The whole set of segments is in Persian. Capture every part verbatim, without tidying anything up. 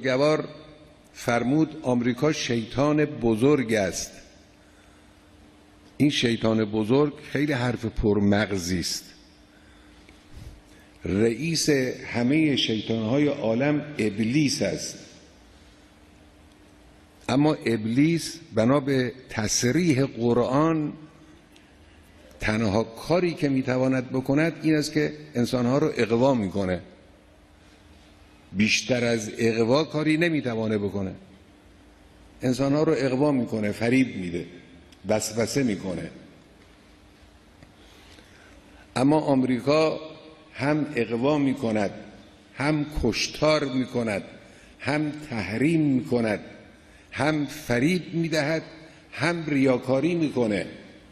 بزرگوار فرمود آمریکا شیطان بزرگ است. این شیطان بزرگ خیلی حرف پرمغزی است. رئیس همه شیطانهای عالم ابلیس است، اما ابلیس بنا به تصریح قرآن تنها کاری که میتواند بکند این است که انسانها رو اغوا میکنه. بیشتر از اغوا کاری نمیتوانه بکنه. انسانها رو اغوا میکنه، فریب میده، وسوسه میکنه. اما آمریکا هم اغوا میکند، هم کشتار میکند، هم تحریم میکند، هم فریب میدهد، هم ریاکاری میکنه.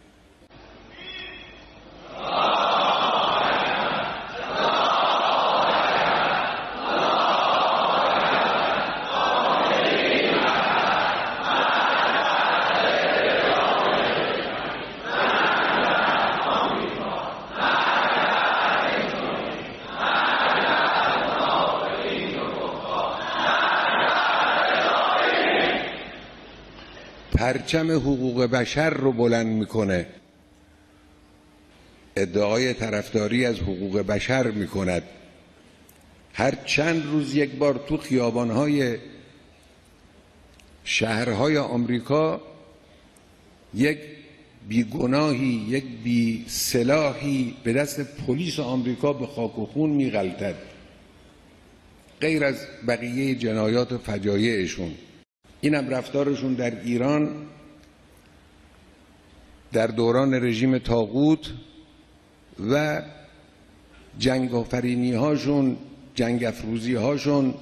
پرچم حقوق بشر رو بلند میکنه، ادعای طرفداری از حقوق بشر میکند. هر چند روز یک بار تو خیابانهای شهرهای آمریکا یک بیگناهی، یک بی سلاحی به دست پلیس آمریکا به خاک و خون میغلطد، غیر از بقیه جنایات و فجایعشون. اینم رفتارشون در ایران در دوران رژیم طاغوت و جنگ آفرینی هاشون، جنگ افروزی هاشون،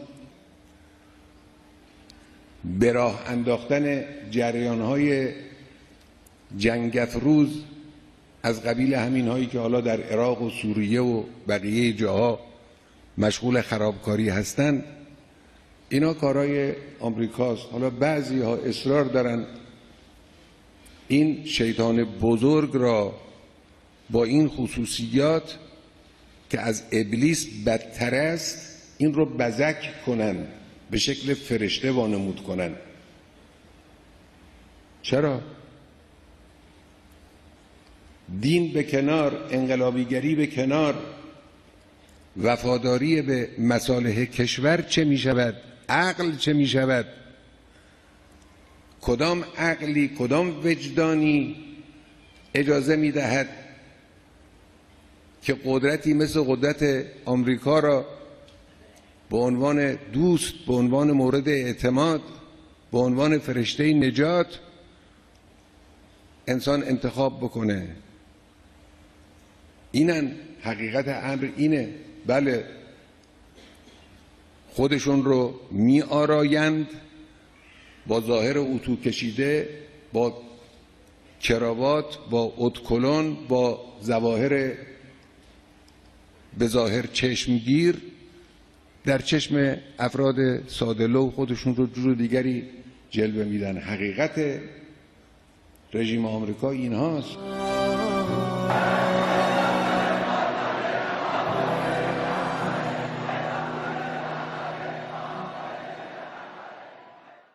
به راه انداختن جریان های جنگ افروز از قبیل همین هایی که حالا در عراق و سوریه و بقیه جاها مشغول خرابکاری هستند، اینا کارهای آمریکاست. حالا بعضی ها اصرار دارن این شیطان بزرگ را با این خصوصیات که از ابلیس بدتر است این رو بزک کنن، به شکل فرشته وانمود کنن. چرا؟ دین به کنار، انقلابیگری به کنار، وفاداری به مصالح کشور چه می شود؟ عقل چه می شود؟ کدام عقلی، کدام وجدانی اجازه می دهد که قدرتی مثل قدرت آمریکا را به عنوان دوست، به عنوان مورد اعتماد، به عنوان فرشته نجات انسان انتخاب بکنه؟ اینن حقیقت امر اینه. بله خودشون رو می آرایند با ظاهر اتو کشیده، با کراوات، با ادکلون، با ظواهر به ظاهر چشمگیر، در چشم افراد ساده‌لوح خودشون رو جور دیگری جلوه میدن. حقیقت رژیم آمریکا این هاست.